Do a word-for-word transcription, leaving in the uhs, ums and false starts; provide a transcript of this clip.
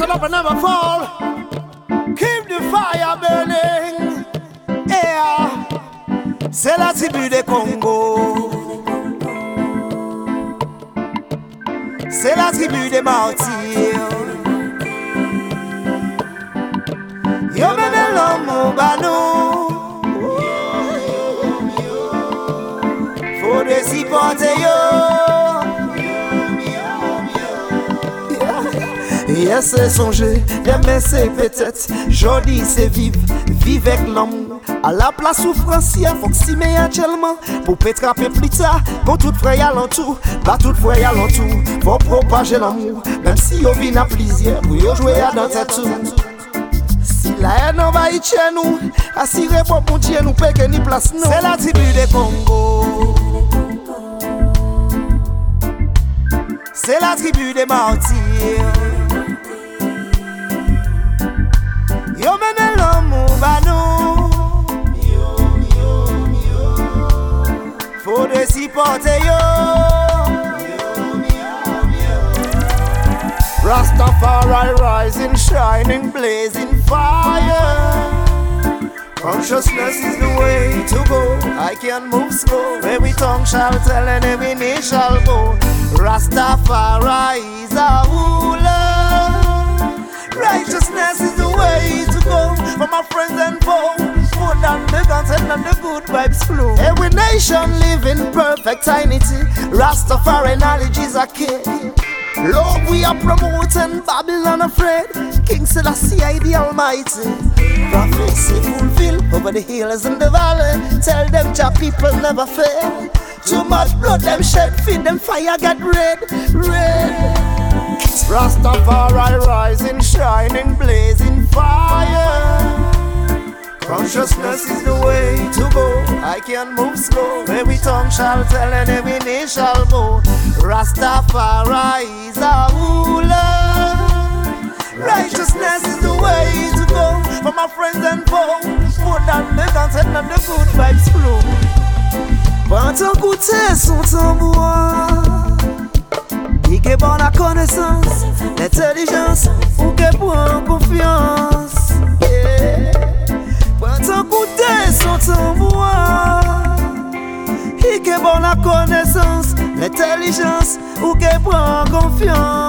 stand up and never fall. Keep the fire burning. Yeah. C'est la tribu des Congo. C'est la tribu des martyrs. Yo mène l'homme banou. Faut de s'y porter yo. Hier c'est songer, demain c'est peut-être. Jodi c'est vivre, vivre avec l'amour. À la place souffrance, il faut que s'y met actuellement. Pour pétraper plus tard, pour tout frère y'a l'entour. Pas tout frère y'a l'entour, faut propager l'amour. Même si yo vin à plaisir, pour yo jouer à dans tête tout. Si la haine envahit chez nous, assurez pour mon Dieu nous paye que ni place non. C'est la tribu des Congo. C'est la tribu des martyrs. Yo mène l'homme banou. Faut de s'y porter yo. Rastafari rising, shining, blazing fire. Consciousness is the way to go. I can move slow. Every tongue shall tell and every knee shall bow. Rastafari is a ruler. Righteousness is the way to go. For my friends and foes, food and the guns and the good vibes flow. Every nation live in perfect unity. Rastafari knowledge is a key. Love we are promoting, Babylon afraid. King Selassie the Almighty. Prophecy fulfill over the hills and the valley. Tell them Jah people never fail. Too much blood them shed, feed them fire get red, red. Rastafari rising, shining, blazing fire. Consciousness is the way to go. I can move slow. Every tongue shall tell and every knee shall bow. Rastafari is a ruler. Righteousness is the way to go. For my friends and foes, food and the guns and the good vibes flow. Prends ton goûter son tambour. Il est bon la connaissance, l'intelligence, ou que prend confiance. Yeah. Prends ton goûter son tambour. Il est bon la connaissance, l'intelligence, ou que prend confiance.